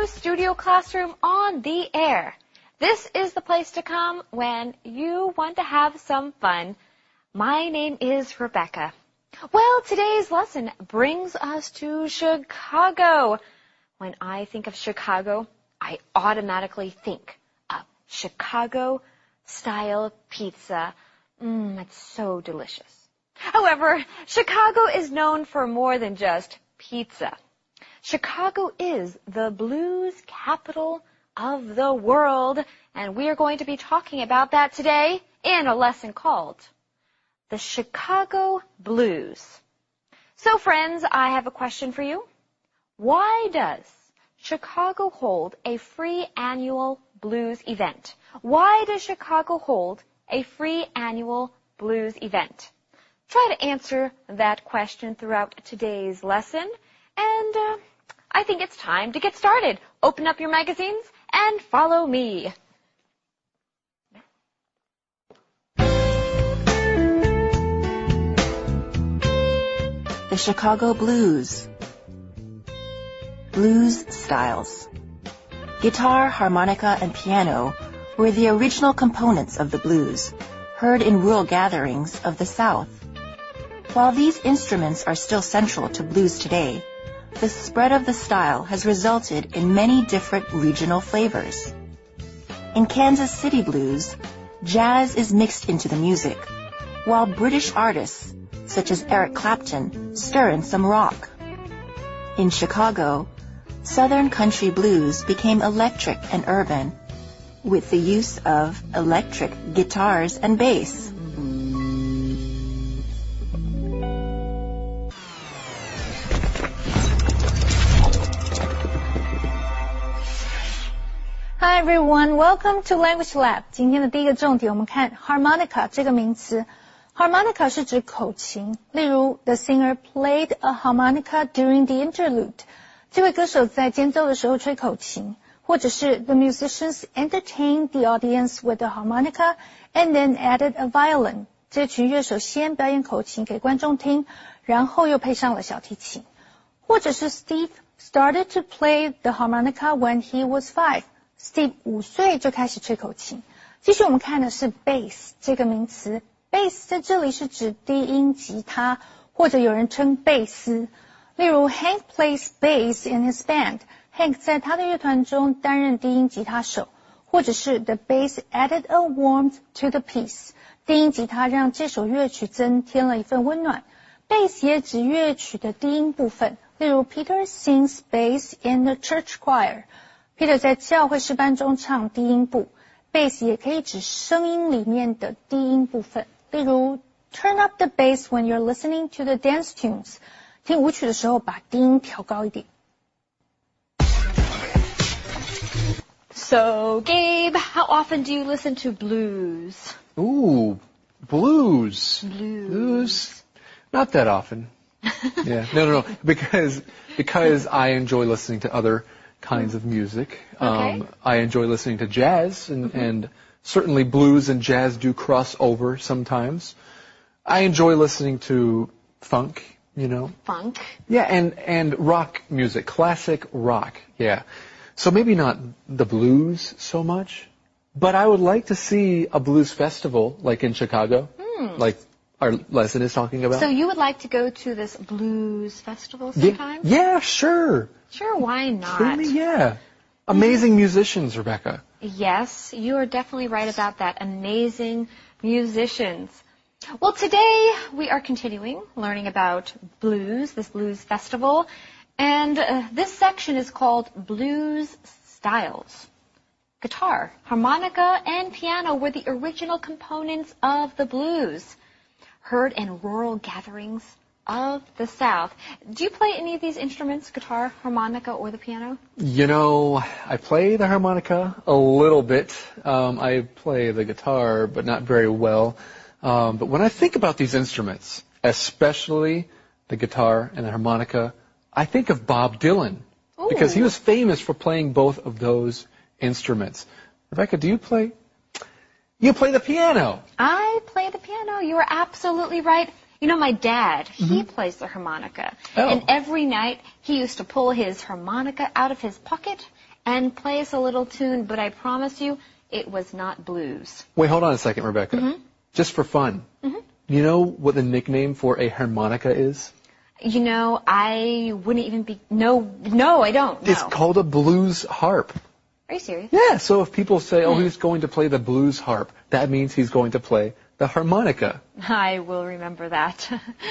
to Studio Classroom on the air. This is the place to come when you want to have some fun. My name is Rebecca. Well, today's lesson brings us to Chicago. When I think of Chicago, I automatically think of Chicago-style pizza. It's so delicious. However, Chicago is known for more than just pizza. Chicago is the blues capital of the world, and we are going to be talking about that today in a lesson called The Chicago Blues. So, friends, I have a question for you. Why does Chicago hold a free annual blues event? Why does Chicago hold a free annual blues event? Try to answer that question throughout today's lesson, and I think it's time to get started. Open up your magazines and follow me. The Chicago Blues. Blues styles. Guitar, harmonica, and piano were the original components of the blues, heard in rural gatherings of the South. While these instruments are still central to blues today, the spread of the style has resulted in many different regional flavors. In Kansas City blues, jazz is mixed into the music, while British artists, such as Eric Clapton, stir in some rock. In Chicago, Southern country blues became electric and urban, with the use of electric guitars and bass. Hi everyone, welcome to Language Lab. 今天的第一个重点，我们看 harmonica 这个名词。Harmonica 是指口琴，例如 The singer played a harmonica during the interlude. 这位歌手在间奏的时候吹口琴，或者是 The musicians entertained the audience with a harmonica and then added a violin. 这群乐手先表演口琴给观众听，然后又配上了小提琴。或者是 Steve started to play the harmonica when he was 5.Steve 5岁就开始吹口琴。继续我们看的是 bass 这个名词。bass 在这里是指低音吉他，或者有人称贝斯。例如 Hank plays bass in his band. Hank 在他的乐团中担任低音吉他手。或者是 The bass added a warmth to the piece. 低音吉他让这首乐曲增添了一份温暖。bass 也指乐曲的低音部分。例如 Peter sings bass in the church choir.Peter 在教会诗班中唱低音部 ，bass 也可以指声音里面的低音部分。例如 ，Turn up the bass when you're listening to the dance tunes。听舞曲的时候，把低音调高一点。 So, Gabe, how often do you listen to blues? Ooh, blues. Blues. Not that often. Yeah, no. Because I enjoy listening to other kinds of music. Okay. I enjoy listening to jazz, and certainly blues and jazz do cross over sometimes. I enjoy listening to funk, Funk? Yeah, and rock music, classic rock, yeah. So maybe not the blues so much, but I would like to see a blues festival like in Chicago, like our lesson is talking about. So you would like to go to this blues festival sometime? Yeah, sure. Sure, why not? Truly, yeah. Amazing musicians, Rebecca. Yes, you are definitely right about that. Amazing musicians. Well, today we are continuing learning about blues, this blues festival, and this section is called Blues Styles. Guitar, harmonica, and piano were the original components of the blues, heard in rural gatherings of the South. Do you play any of these instruments, guitar, harmonica, or the piano? I play the harmonica a little bit. I play the guitar, but not very well. But when I think about these instruments, especially the guitar and the harmonica, I think of Bob Dylan. Ooh. Because he was famous for playing both of those instruments. Rebecca, do you play? You play the piano. I play the piano. You are absolutely right. My dad, he plays the harmonica. Oh. And every night he used to pull his harmonica out of his pocket and play us a little tune, but I promise you, it was not blues. Wait, hold on a second, Rebecca. Mm-hmm. Just for fun. Mm-hmm. You know what the nickname for a harmonica is? You know, I wouldn't even be... No, I don't. No. It's called a blues harp. Are you serious? Yeah, so if people say, oh, he's going to play the blues harp, that means he's going to play the harmonica. I will remember that.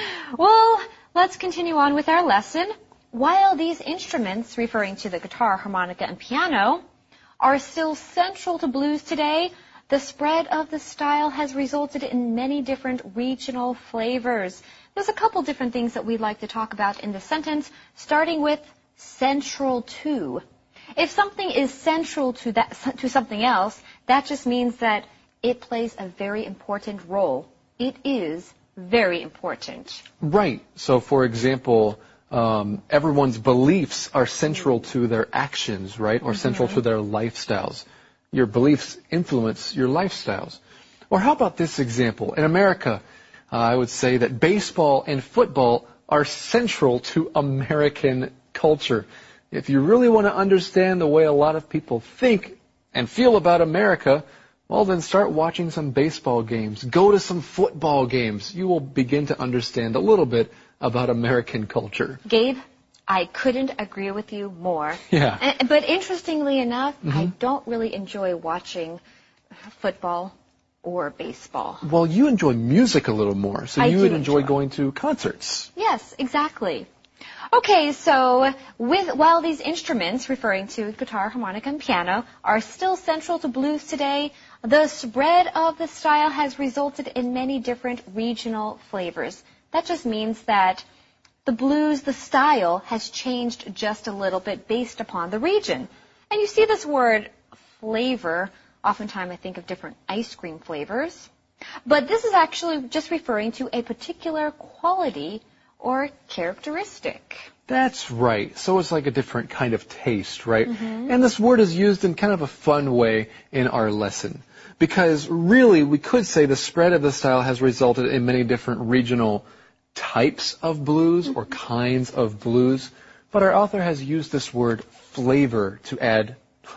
Well, let's continue on with our lesson. While these instruments, referring to the guitar, harmonica, and piano, are still central to blues today, the spread of the style has resulted in many different regional flavors. There's a couple different things that we'd like to talk about in this sentence, starting with central to. If something is central to something else, that just means that it plays a very important role. It is very important. Right. So, for example, everyone's beliefs are central to their actions, right? Or central to their lifestyles. Your beliefs influence your lifestyles. Or how about this example? In America, I would say that baseball and football are central to American culture. If you really want to understand the way a lot of people think and feel about America, well, then start watching some baseball games. Go to some football games. You will begin to understand a little bit about American culture. Gabe, I couldn't agree with you more. Yeah. But interestingly enough, I don't really enjoy watching football or baseball. Well, you enjoy music a little more, so you would enjoy going to concerts. Yes, exactly. Okay, so while these instruments, referring to guitar, harmonica, and piano, are still central to blues today, the spread of the style has resulted in many different regional flavors. That just means that the blues, the style, has changed just a little bit based upon the region. And you see this word flavor. Oftentimes I think of different ice cream flavors. But this is actually just referring to a particular quality or characteristic. That's right. So it's like a different kind of taste, right? And this word is used in kind of a fun way in our lesson. Because really, we could say the spread of the style has resulted in many different regional types of blues or kinds of blues. But our author has used this word flavor to add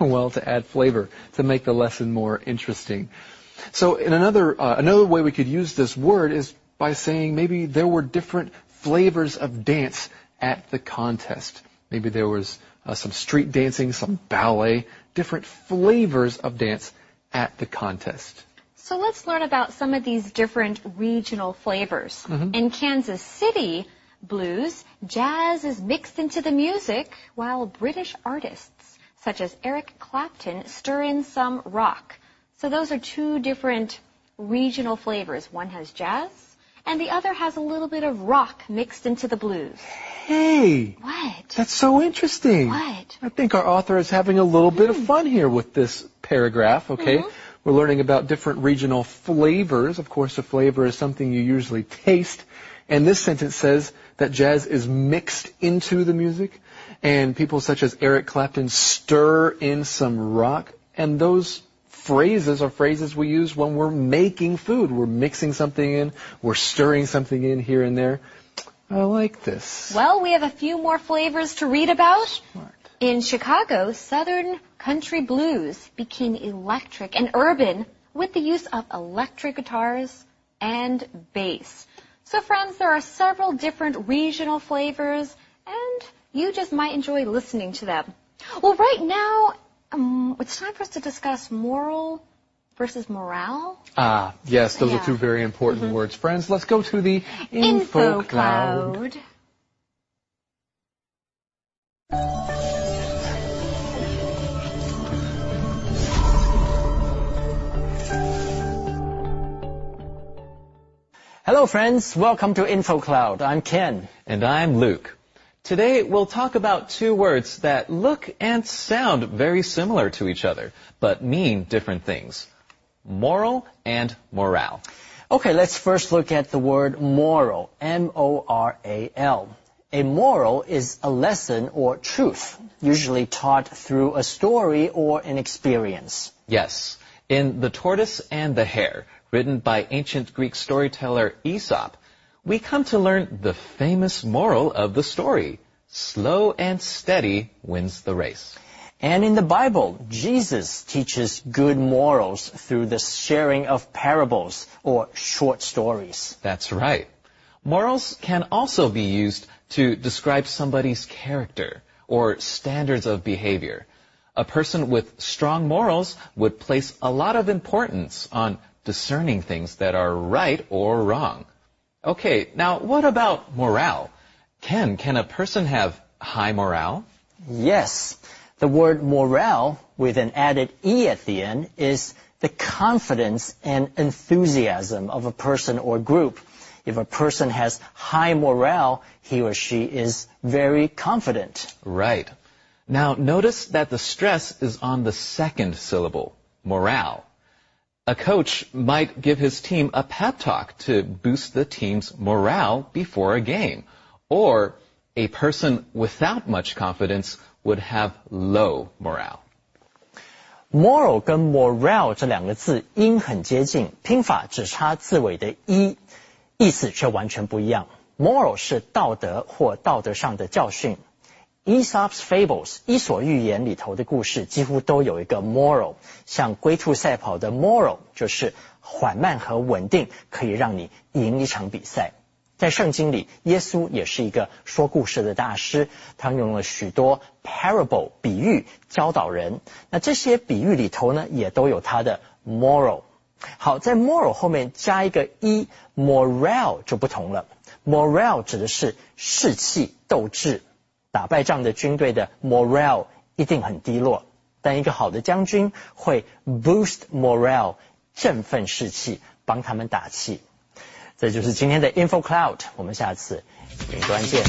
flavor, to make the lesson more interesting. So in another way we could use this word is by saying maybe there were different flavors of dance at the contest. Maybe there was some street dancing, some ballet, different flavors of dance at the contest. So let's learn about some of these different regional flavors. In Kansas City blues, jazz is mixed into the music, while British artists such as Eric Clapton stir in some rock. So those are two different regional flavors. One has jazz, and the other has a little bit of rock mixed into the blues. Hey! What? That's so interesting. What? I think our author is having a little bit of fun here with this paragraph, okay? We're learning about different regional flavors. Of course, a flavor is something you usually taste. And this sentence says that jazz is mixed into the music, and people such as Eric Clapton stir in some rock. And those phrases are phrases we use when we're making food. We're mixing something in, we're stirring something in here and there. I like this. Well, we have a few more flavors to read about. Smart. In Chicago, Southern country blues became electric and urban with the use of electric guitars and bass. So, friends, there are several different regional flavors, and you just might enjoy listening to them. Well, right now, it's time for us to discuss moral versus morale. Ah, yes, those are two very important words. Friends, let's go to the Info Cloud. Hello friends, welcome to InfoCloud. I'm Ken. And I'm Luke. Today we'll talk about two words that look and sound very similar to each other, but mean different things. Moral and morale. Okay, let's first look at the word moral, M-O-R-A-L. A moral is a lesson or truth, usually taught through a story or an experience. Yes. In The Tortoise and the Hare, written by ancient Greek storyteller Aesop, we come to learn the famous moral of the story. Slow and steady wins the race. And in the Bible, Jesus teaches good morals through the sharing of parables or short stories. That's right. Morals can also be used to describe somebody's character or standards of behavior. A person with strong morals would place a lot of importance on discerning things that are right or wrong. Okay, now what about morale? Can a person have high morale? Yes. The word morale with an added E at the end is the confidence and enthusiasm of a person or group. If a person has high morale, he or she is very confident. Right. Now notice that the stress is on the second syllable, morale. A coach might give his team a pep talk to boost the team's morale before a game. Or a person without much confidence would have low morale. Moral 跟 morale 这两个字音很接近，拼法只差字尾的一，意思却完全不一样。Moral 是道德或道德上的教训。Aesop's Fables 伊索寓言里头的故事几乎都有一个 moral， 像龟兔赛跑的 moral 就是缓慢和稳定可以让你赢一场比赛。在圣经里，耶稣也是一个说故事的大师，他用了许多 parable 比喻教导人。那这些比喻里头呢，也都有他的 moral。好，在 moral 后面加一个一 morale 就不同了。morale 指的是士气、斗志。打败仗的军队的 morale 一定很低落，但一个好的将军会 boost morale 振奋士气，帮他们打气。这就是今天的 Info Cloud， 我们下次云端见。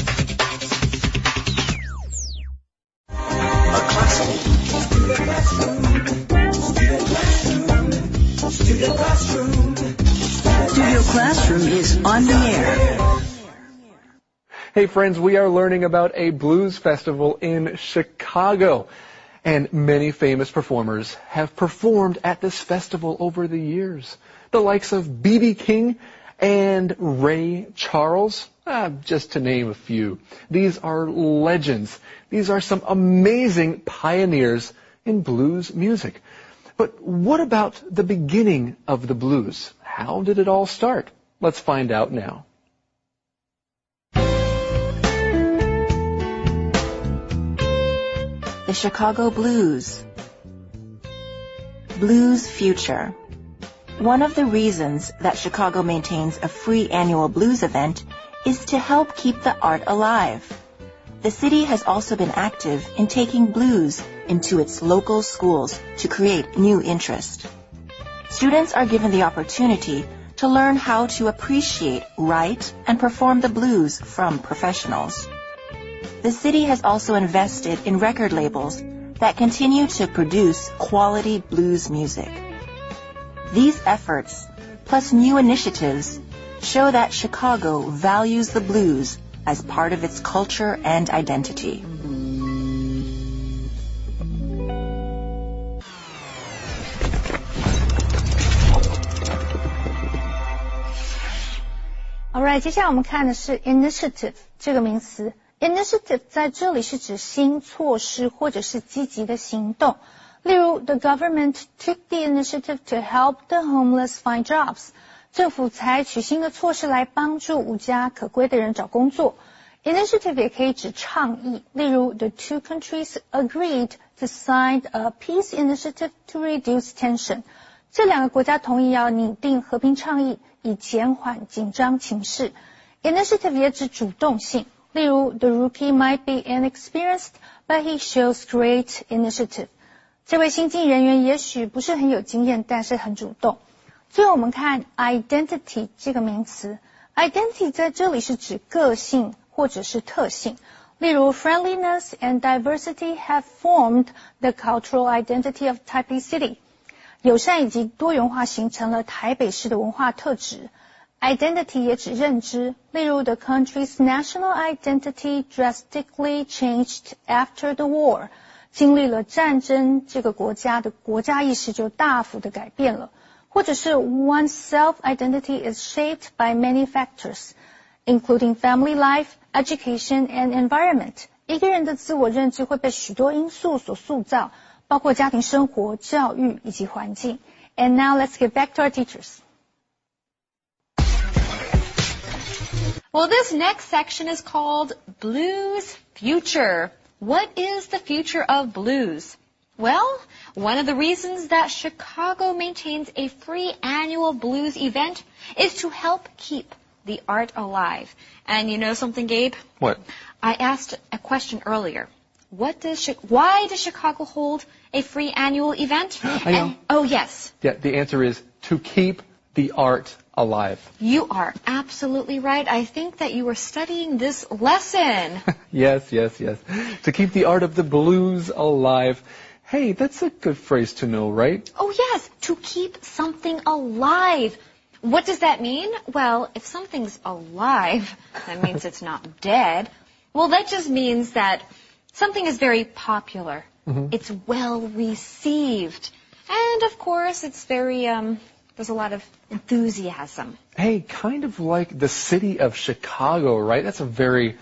Studio Classroom is on the air. Hey friends, we are learning about a blues festival in Chicago. And many famous performers have performed at this festival over the years. The likes of B.B. King and Ray Charles, just to name a few. These are legends. These are some amazing pioneers in blues music. But what about the beginning of the blues? How did it all start? Let's find out now. The Chicago Blues. Blues Future. One of the reasons that Chicago maintains a free annual blues event is to help keep the art alive. The city has also been active in taking blues into its local schools to create new interest. Students are given the opportunity to learn how to appreciate, write, and perform the blues from professionals. The city has also invested in record labels that continue to produce quality blues music. These efforts, plus new initiatives, show that Chicago values the blues as part of its culture and identity. Alright， 接下来我们看的是 initiative 这个名词。Initiative 在这里是指新措施或者是积极的行动。例如 The government took the initiative to help the homeless find jobs. 政府采取新的措施来帮助无家可归的人找工作。Initiative 也可以指倡议，例如 The two countries agreed to sign a peace initiative to reduce tension. 这两个国家同意要拟定和平倡议，以减缓紧张情势。Initiative 也指主动性。例如 The rookie might be inexperienced, but he shows great initiative. 这位新进人员也许不是很有经验，但是很主动。最后我们看 identity 这个名词。Identity 在这里是指个性或者是特性。例如 Friendliness and diversity have formed the cultural identity of Taipei City. 友善以及多元化形成了台北市的文化特质。Identity 也指认知，例如 The country's national identity drastically changed after the war. 经历了战争，这个国家的国家意识就大幅的改变了。或者是 One's self-identity is shaped by many factors, including family life, education, and environment. 一个人的自我认知会被许多因素所塑造，包括家庭生活、教育以及环境。And now let's get back to our teachers. Well, this next section is called Blues Future. What is the future of blues? Well, one of the reasons that Chicago maintains a free annual blues event is to help keep the art alive. And you know something, Gabe? What? I asked a question earlier. Why does Chicago hold a free annual event? I know. Oh, yes. Yeah, the answer is to keep the art alive. You are absolutely right. I think that you were studying this lesson. Yes. To keep the art of the blues alive. Hey, that's a good phrase to know, right? Oh, yes, to keep something alive. What does that mean? Well, if something's alive, that means it's not dead. Well, that just means that something is very popular. Mm-hmm. It's well received. And, of course, it's very, there's a lot of enthusiasm. Hey, kind of like the city of Chicago, right? That's a very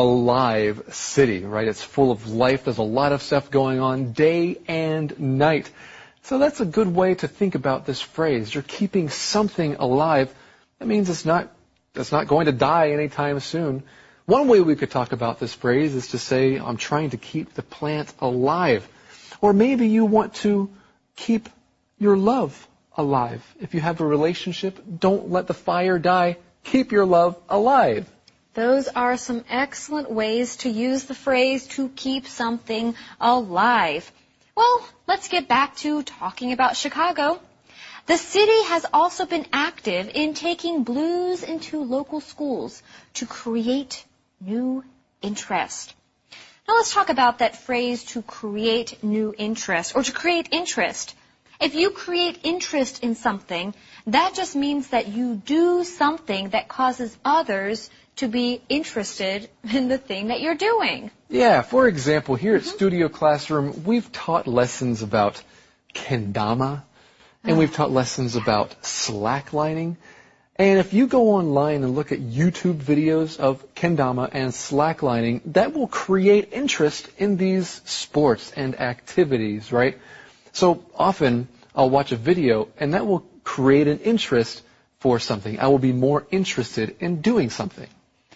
alive city, right? It's full of life. There's a lot of stuff going on day and night. So that's a good way to think about this phrase. You're keeping something alive. That means it's not going to die anytime soon. One way we could talk about this phrase is to say, I'm trying to keep the plant alive. Or maybe you want to keep your love alive. If you have a relationship, don't let the fire die. Keep your love alive. Those are some excellent ways to use the phrase to keep something alive. Well, let's get back to talking about Chicago. The city has also been active in taking blues into local schools to create new interest. Now let's talk about that phrase to create new interest or to create interest. If you create interest in something, that just means that you do something that causes others to be interested in the thing that you're doing. Yeah, for example, here at Studio Classroom, we've taught lessons about kendama, and we've taught lessons about slacklining. And if you go online and look at YouTube videos of kendama and slacklining, that will create interest in these sports and activities, right? So often I'll watch a video and that will create an interest for something. I will be more interested in doing something.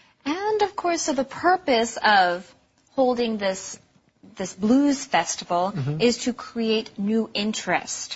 And of course, so the purpose of holding this blues festival is to create new interest.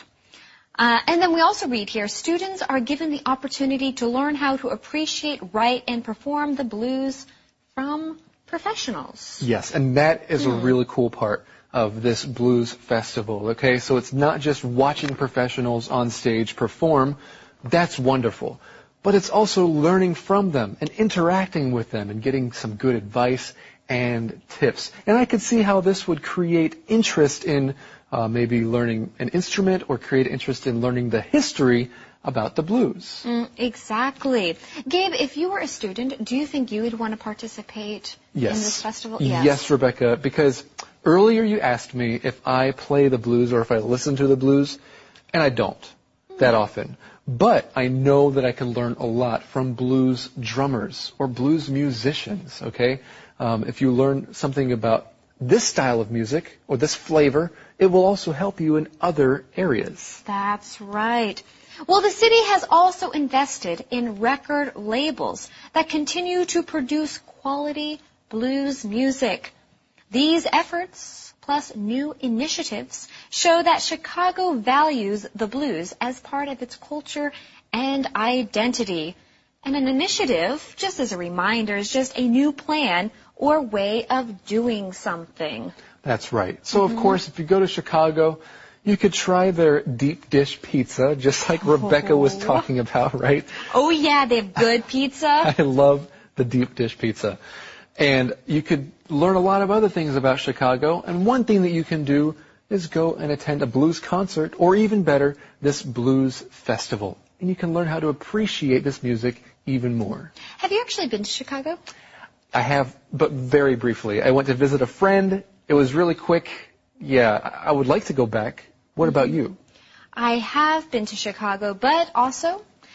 And then we also read here, students are given the opportunity to learn how to appreciate, write, and perform the blues from professionals. Yes, and that is a really cool part of this blues festival, okay? So it's not just watching professionals on stage perform. That's wonderful. But it's also learning from them and interacting with them and getting some good advice and tips. And I could see how this would create interest in maybe learning an instrument or create interest in learning the history about the blues. Exactly. Gabe, if you were a student, do you think you would want to participate in this festival? Yes, Rebecca, because earlier you asked me if I play the blues or if I listen to the blues, and I don't that often. But I know that I can learn a lot from blues drummers or blues musicians, okay? If you learn something about this style of music or this flavor, it will also help you in other areas. That's right. Well, the city has also invested in record labels that continue to produce quality blues music. These efforts, plus new initiatives, show that Chicago values the blues as part of its culture and identity. And an initiative, just as a reminder, is just a new plan or way of doing something. That's right. So, of course, if you go to Chicago, you could try their deep dish pizza, just like Rebecca was talking about, right? Oh, yeah, they have good pizza. I love the deep dish pizza. And you could learn a lot of other things about Chicago. And one thing that you can do is go and attend a blues concert, or even better, this blues festival. And you can learn how to appreciate this music even more. Have you actually been to Chicago? I have, but very briefly. I went to visit a friend. It was really quick. Yeah, I would like to go back. What about you? I have been to Chicago, but also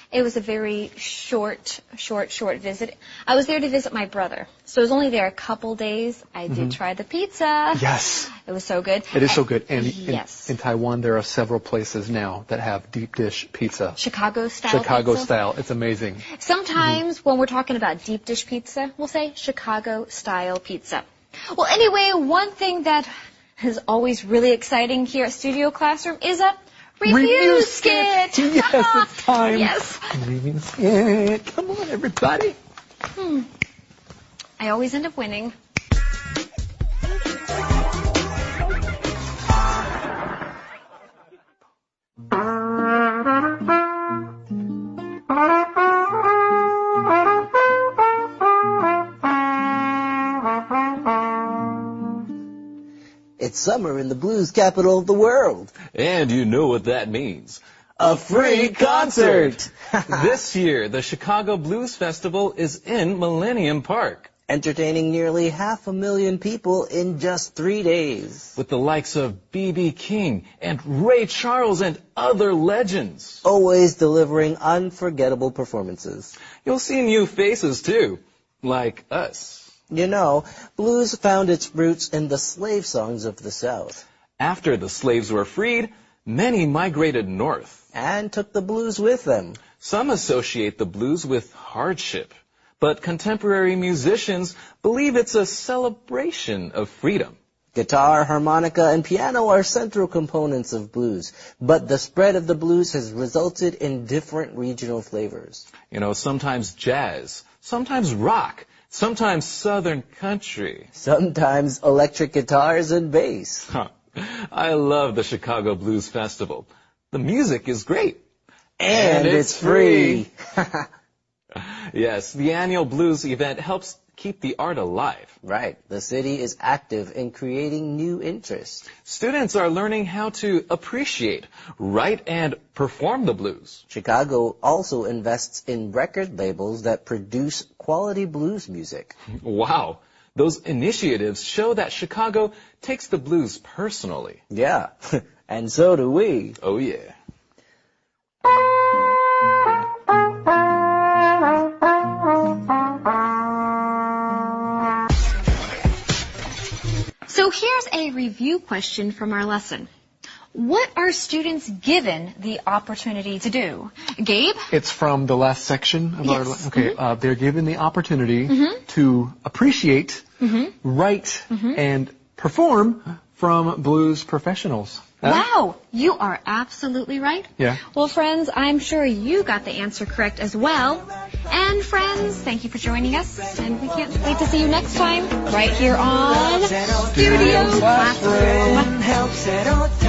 It was a very short visit. I was there to visit my brother. So I was only there a couple days. I did try the pizza. Yes. It was so good. It is so good. And yes. in Taiwan, there are several places now that have deep dish pizza. Chicago style Chicago pizza. style. It's amazing. Sometimes when we're talking about deep dish pizza, we'll say Chicago style pizza. Well, anyway, one thing that is always really exciting here at Studio Classroom is a review skit. Yes, it's time. Yes. Review skit. Come on, everybody. I always end up winning. It's summer in the blues capital of the world. And you know what that means. A free concert! This year, the Chicago Blues Festival is in Millennium Park. Entertaining nearly 500,000 people in just 3 days. With the likes of B.B. King and Ray Charles and other legends. Always delivering unforgettable performances. You'll see new faces too, like us. You know, blues found its roots in the slave songs of the South. After the slaves were freed, many migrated north. And took the blues with them. Some associate the blues with hardship, but contemporary musicians believe it's a celebration of freedom. Guitar, harmonica, and piano are central components of blues, but the spread of the blues has resulted in different regional flavors. You know, sometimes jazz, sometimes rock, sometimes southern country. Sometimes electric guitars and bass. I love the Chicago Blues Festival. The music is great. And it's free. Yes, the annual blues event helps keep the art alive. Right. The city is active in creating new interests. Students are learning how to appreciate, write, and perform the blues. Chicago also invests in record labels that produce quality blues music. Wow. Those initiatives show that Chicago takes the blues personally. Yeah. And so do we. Oh, yeah. So here's a review question from our lesson. What are students given the opportunity to do? Gabe? It's from the last section of our Yes. Okay, they're given the opportunity to appreciate, write, and perform from blues professionals. Wow, you are absolutely right. Yeah. Well, friends, I'm sure you got the answer correct as well. And friends, thank you for joining us, and we can't wait to see you next time right here on Studio Classroom.